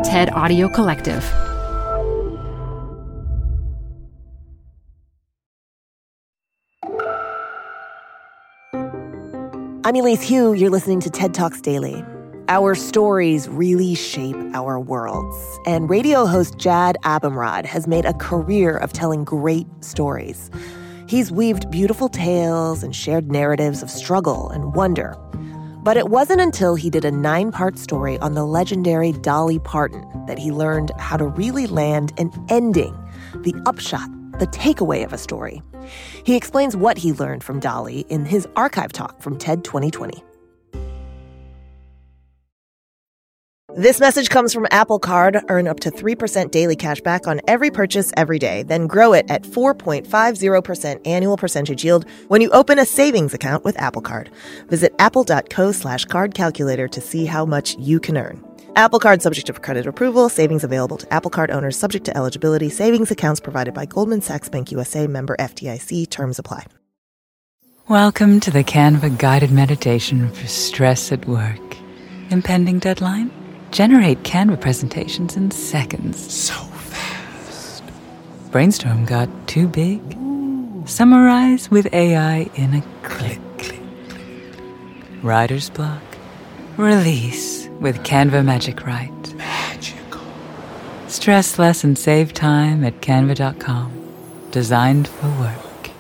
TED Audio Collective. I'm Elise Hu. You're listening to TED Talks Daily. Our stories really shape our worlds. And radio host Jad Abumrad has made a career of telling great stories. He's weaved beautiful tales and shared narratives of struggle and wonder. But it wasn't until he did a 9-part story on the legendary Dolly Parton that he learned how to really land an ending, the upshot, the takeaway of a story. He explains what he learned from Dolly in his archive talk from TED 2020. This message comes from Apple Card. Earn up to 3% daily cash back on every purchase every day. Then grow it at 4.50% annual percentage yield when you open a savings account with Apple Card. Visit apple.co/card calculator to see how much you can earn. Apple Card subject to credit approval. Savings available to Apple Card owners subject to eligibility. Savings accounts provided by Goldman Sachs Bank USA, member FDIC. Terms apply. Welcome to the Canva guided meditation for stress at work. Impending deadline? Generate Canva presentations in seconds. So fast. Brainstorm got too big? Ooh. Summarize with AI in a click. Writer's block? Release with Canva Magic Write. Magical. Stress less and save time at canva.com. Designed for work.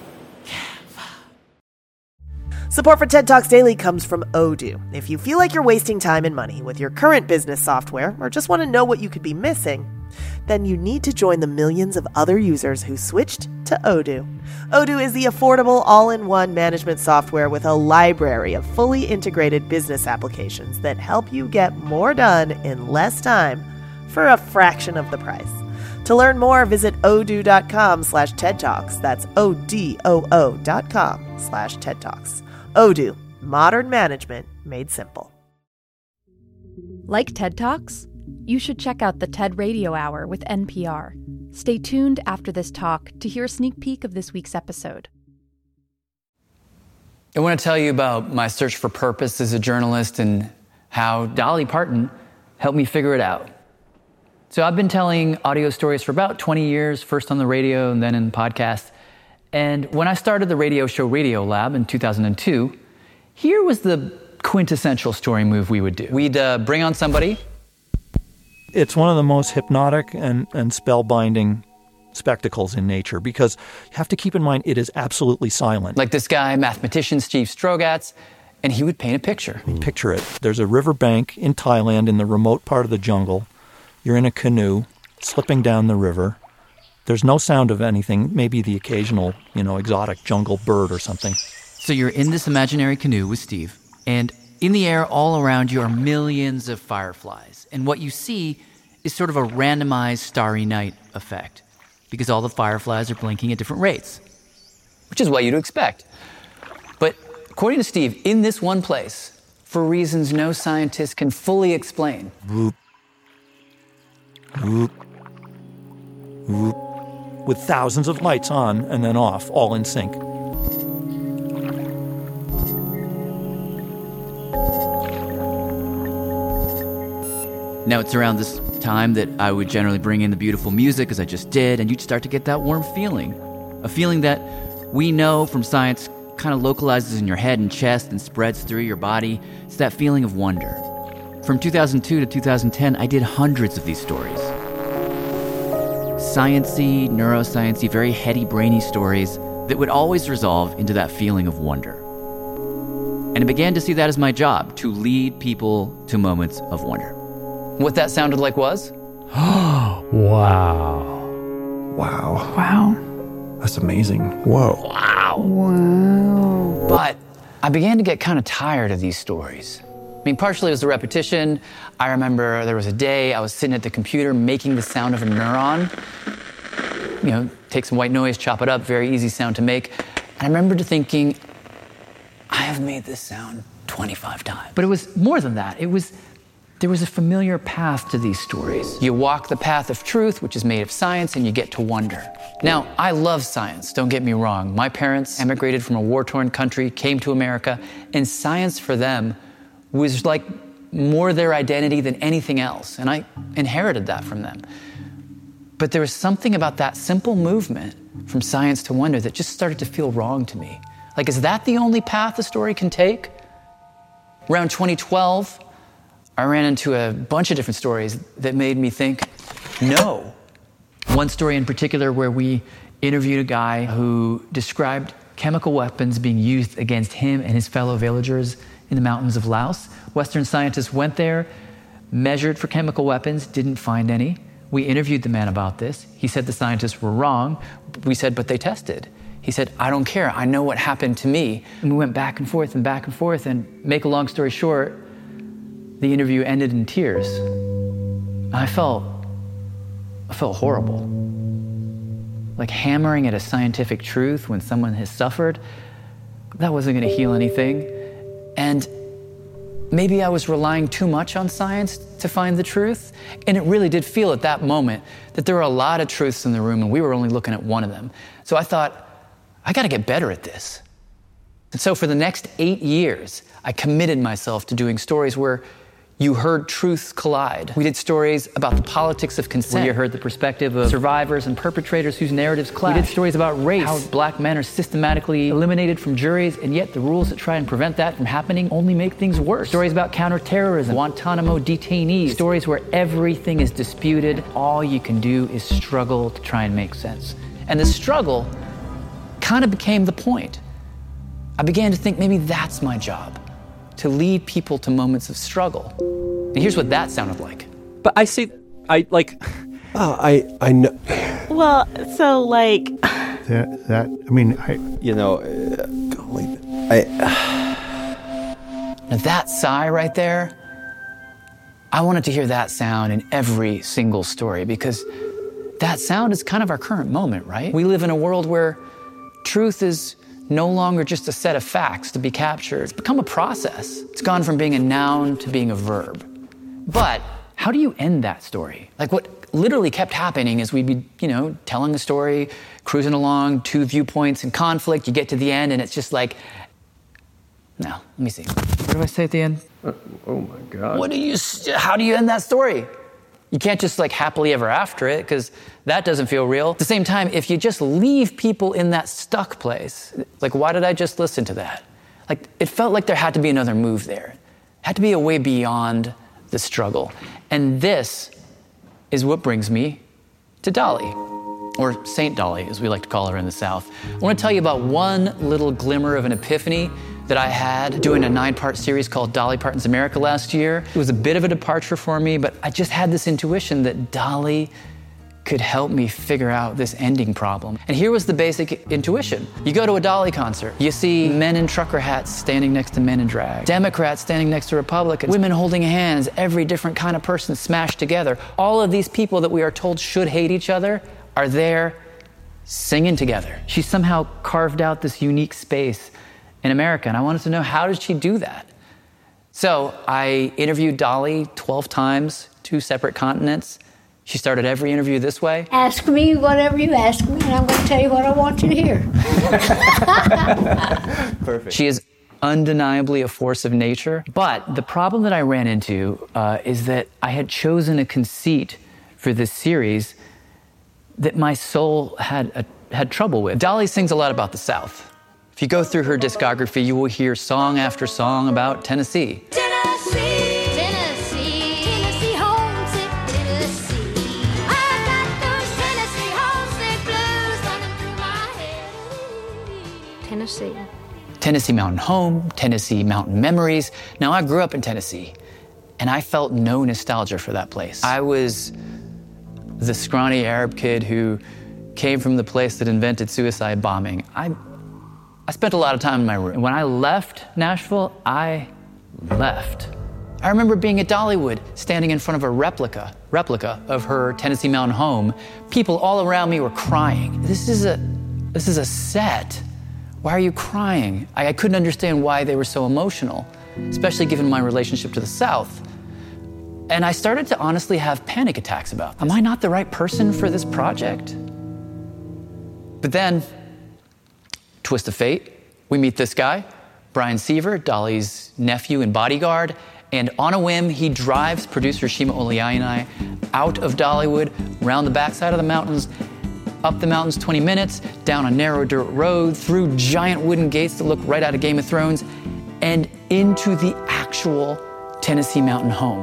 Support for TED Talks Daily comes from Odoo. If you feel like you're wasting time and money with your current business software or just want to know what you could be missing, then you need to join the millions of other users who switched to Odoo. Odoo is the affordable all-in-one management software with a library of fully integrated business applications that help you get more done in less time for a fraction of the price. To learn more, visit odoo.com/TED Talks. That's ODOO.com/TED Talks. Odoo, modern management made simple. Like TED Talks? You should check out the TED Radio Hour with NPR. Stay tuned after this talk to hear a sneak peek of this week's episode. I want to tell you about my search for purpose as a journalist and how Dolly Parton helped me figure it out. So I've been telling audio stories for about 20 years, first on the radio and then in podcasts. And when I started the radio show Radio Lab in 2002, here was the quintessential story move we would do. We'd bring on somebody. It's one of the most hypnotic and spellbinding spectacles in nature because you have to keep in mind it is absolutely silent. Like this guy, mathematician Steve Strogatz, and he would paint a picture. Picture it. There's a riverbank in Thailand in the remote part of the jungle. You're in a canoe, slipping down the river. There's no sound of anything, maybe the occasional, exotic jungle bird or something. So you're in this imaginary canoe with Steve, and in the air all around you are millions of fireflies. And what you see is sort of a randomized Starry Night effect, because all the fireflies are blinking at different rates, which is what you'd expect. But according to Steve, in this one place, for reasons no scientist can fully explain, Whoop. Whoop. Whoop. With thousands of lights on and then off, all in sync. Now, it's around this time that I would generally bring in the beautiful music, as I just did, and you'd start to get that warm feeling. A feeling that we know from science kind of localizes in your head and chest and spreads through your body. It's that feeling of wonder. From 2002 to 2010, I did hundreds of these stories. Science-y, neuroscience-y, very heady, brainy stories that would always resolve into that feeling of wonder. And I began to see that as my job, to lead people to moments of wonder. What that sounded like was... Wow. That's amazing. Whoa. Wow. But I began to get kind of tired of these stories. I mean, partially it was the repetition. I remember there was a day I was sitting at the computer making the sound of a neuron. Take some white noise, chop it up, very easy sound to make. And I remember thinking, I have made this sound 25 times. But it was more than that. There was a familiar path to these stories. You walk the path of truth, which is made of science, and you get to wonder. Now, I love science, don't get me wrong. My parents emigrated from a war-torn country, came to America, and science for them was like more their identity than anything else, and I inherited that from them. But there was something about that simple movement from science to wonder that just started to feel wrong to me. Like, is that the only path a story can take? Around 2012, I ran into a bunch of different stories that made me think, no. One story in particular where we interviewed a guy who described chemical weapons being used against him and his fellow villagers in the mountains of Laos. Western scientists went there, measured for chemical weapons, didn't find any. We interviewed the man about this. He said the scientists were wrong. We said, but they tested. He said, I don't care. I know what happened to me. And we went back and forth, and make a long story short, the interview ended in tears. I felt horrible. Like hammering at a scientific truth when someone has suffered, that wasn't going to heal anything. And maybe I was relying too much on science to find the truth. And it really did feel at that moment that there were a lot of truths in the room and we were only looking at one of them. So I thought, I got to get better at this. And so for the next 8 years, I committed myself to doing stories where you heard truths collide. We did stories about the politics of consent, where you heard the perspective of survivors and perpetrators whose narratives clash. We did stories about race, how black men are systematically eliminated from juries, and yet the rules that try and prevent that from happening only make things worse. Stories about counterterrorism, Guantanamo detainees, stories where everything is disputed. All you can do is struggle to try and make sense. And the struggle kind of became the point. I began to think maybe that's my job, to lead people to moments of struggle. And here's what that sounded like. But I know. Well, so like Now that sigh right there, I wanted to hear that sound in every single story because that sound is kind of our current moment, right? We live in a world where truth is no longer just a set of facts to be captured. It's become a process. It's gone from being a noun to being a verb. But how do you end that story? Like what literally kept happening is we'd be, telling a story, cruising along, two viewpoints in conflict, you get to the end and it's just like, no, let me see. What do I say at the end? Oh my God. How do you end that story? You can't just happily ever after it because that doesn't feel real. At the same time, if you just leave people in that stuck place, why did I just listen to that? It felt like there had to be another move there. It had to be a way beyond the struggle. And this is what brings me to Dolly, or Saint Dolly, as we like to call her in the South. I want to tell you about one little glimmer of an epiphany that I had doing a 9-part series called Dolly Parton's America last year. It was a bit of a departure for me, but I just had this intuition that Dolly could help me figure out this ending problem. And here was the basic intuition. You go to a Dolly concert, you see men in trucker hats standing next to men in drag, Democrats standing next to Republicans, women holding hands, every different kind of person smashed together. All of these people that we are told should hate each other are there singing together. She somehow carved out this unique space in America, and I wanted to know, how did she do that? So I interviewed Dolly 12 times, 2 separate continents. She started every interview this way. Ask me whatever you ask me, and I'm going to tell you what I want you to hear. Perfect. She is undeniably a force of nature, but the problem that I ran into is that I had chosen a conceit for this series that my soul had trouble with. Dolly sings a lot about the South. If you go through her discography, you will hear song after song about Tennessee. Tennessee, Tennessee, Tennessee, homesick Tennessee. I got those Tennessee homesick blues running through my head. Tennessee. Tennessee Mountain Home, Tennessee Mountain Memories. Now, I grew up in Tennessee, and I felt no nostalgia for that place. I was the scrawny Arab kid who came from the place that invented suicide bombing. I spent a lot of time in my room. And when I left Nashville, I left. I remember being at Dollywood, standing in front of a replica of her Tennessee Mountain home. People all around me were crying. This is a set. Why are you crying? I couldn't understand why they were so emotional, especially given my relationship to the South. And I started to honestly have panic attacks about this. Am I not the right person for this project? But then, twist of fate, we meet this guy, Brian Seaver, Dolly's nephew and bodyguard, And on a whim, he drives producer Shima Oliai and I out of Dollywood, around the backside of the mountains, up the mountains 20 minutes, down a narrow dirt road, through giant wooden gates that look right out of Game of Thrones, and into the actual Tennessee Mountain home.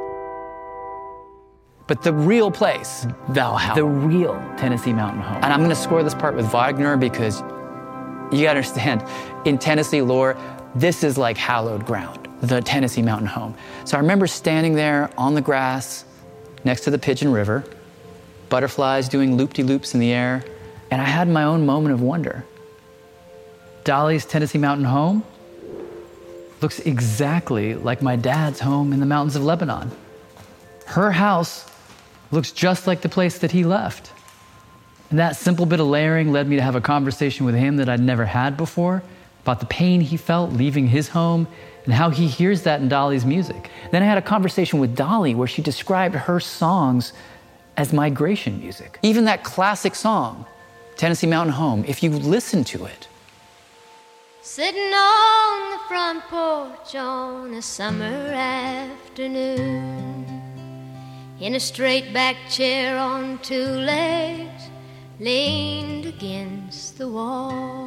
But the real place, Valhalla, the real Tennessee Mountain home. And I'm gonna score this part with Wagner because you gotta understand, in Tennessee lore, this is like hallowed ground, the Tennessee Mountain home. So I remember standing there on the grass next to the Pigeon River, butterflies doing loop-de-loops in the air, and I had my own moment of wonder. Dolly's Tennessee Mountain home looks exactly like my dad's home in the mountains of Lebanon. Her house looks just like the place that he left. And that simple bit of layering led me to have a conversation with him that I'd never had before about the pain he felt leaving his home and how he hears that in Dolly's music. Then I had a conversation with Dolly where she described her songs as migration music. Even that classic song, Tennessee Mountain Home, if you listen to it. Sitting on the front porch on a summer afternoon, in a straight back chair on two legs, leaned against the wall.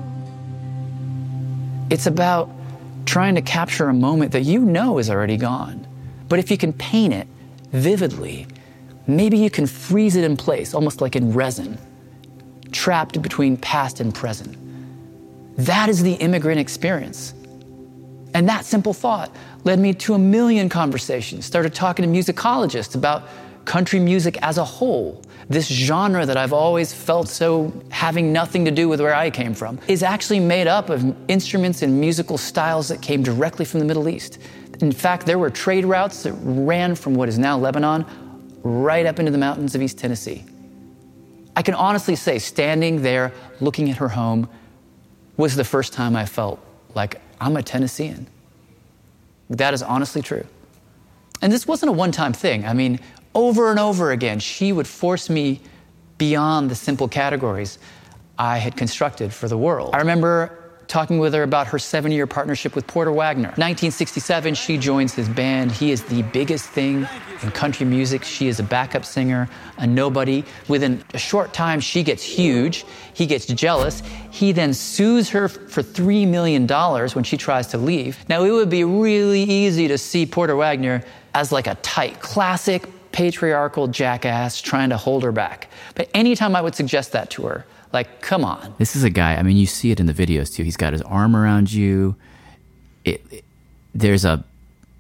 It's about trying to capture a moment that you know is already gone. But if you can paint it vividly, maybe you can freeze it in place, almost like in resin, trapped between past and present. That is the immigrant experience. And that simple thought led me to a million conversations. Started talking to musicologists about country music as a whole. This genre that I've always felt so having nothing to do with where I came from is actually made up of instruments and musical styles that came directly from the Middle East. In fact, there were trade routes that ran from what is now Lebanon right up into the mountains of East Tennessee. I can honestly say, standing there looking at her home was the first time I felt like I'm a Tennessean. That is honestly true. And this wasn't a one-time thing. I mean, over and over again, she would force me beyond the simple categories I had constructed for the world. I remember talking with her about her 7-year partnership with Porter Wagoner. 1967, she joins his band. He is the biggest thing in country music. She is a backup singer, a nobody. Within a short time, she gets huge. He gets jealous. He then sues her for $3 million when she tries to leave. Now, it would be really easy to see Porter Wagoner as like a tight, classic, patriarchal jackass trying to hold her back. But anytime I would suggest that to her, like, come on. This is a guy, I mean, you see it in the videos too. He's got his arm around you. There's a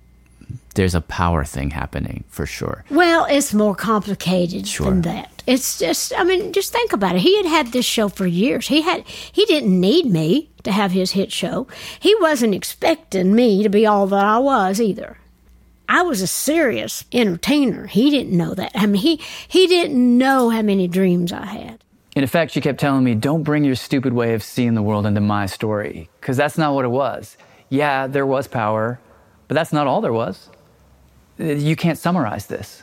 power thing happening for sure. Well, it's more complicated than that. It's just, I mean, just think about it. He had this show for years. He didn't need me to have his hit show. He wasn't expecting me to be all that I was either. I was a serious entertainer. He didn't know that. I mean, he didn't know how many dreams I had. In effect, she kept telling me, don't bring your stupid way of seeing the world into my story, because that's not what it was. Yeah, there was power, but that's not all there was. You can't summarize this.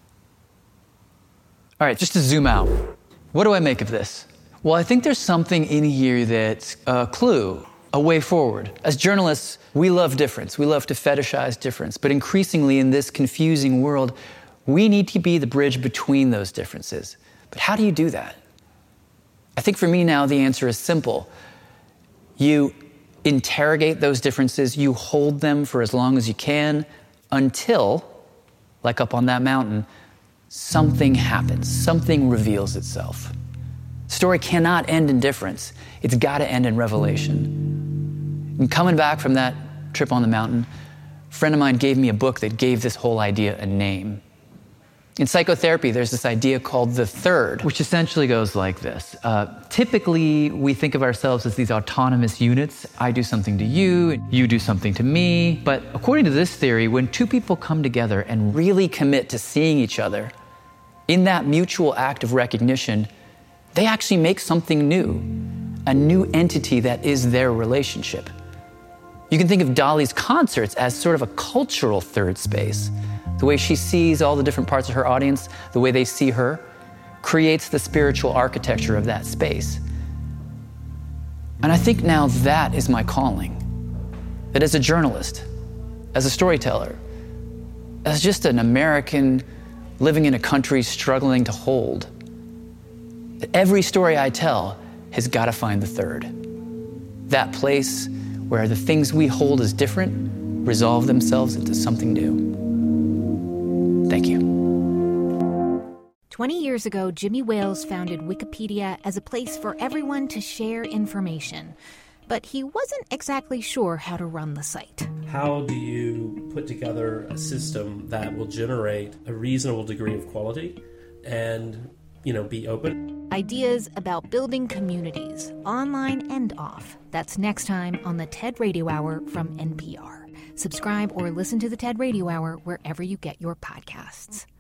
All right, just to zoom out, what do I make of this? Well, I think there's something in here that's a clue, a way forward. As journalists, we love difference. We love to fetishize difference. But increasingly in this confusing world, we need to be the bridge between those differences. But how do you do that? I think for me now, the answer is simple. You interrogate those differences, you hold them for as long as you can until, like up on that mountain, something happens, something reveals itself. Story cannot end in difference. It's got to end in revelation. And coming back from that trip on the mountain, a friend of mine gave me a book that gave this whole idea a name. In psychotherapy, there's this idea called the third, which essentially goes like this. Typically, we think of ourselves as these autonomous units. I do something to you, and you do something to me. But according to this theory, when two people come together and really commit to seeing each other, in that mutual act of recognition, they actually make something new, a new entity that is their relationship. You can think of Dolly's concerts as sort of a cultural third space. The way she sees all the different parts of her audience, the way they see her, creates the spiritual architecture of that space. And I think now that is my calling. That as a journalist, as a storyteller, as just an American living in a country struggling to hold. Every story I tell has got to find the third. That place where the things we hold as different resolve themselves into something new. Thank you. 20 years ago, Jimmy Wales founded Wikipedia as a place for everyone to share information. But he wasn't exactly sure how to run the site. How do you put together a system that will generate a reasonable degree of quality and, be open? Ideas about building communities, online and off. That's next time on the TED Radio Hour from NPR. Subscribe or listen to the TED Radio Hour wherever you get your podcasts.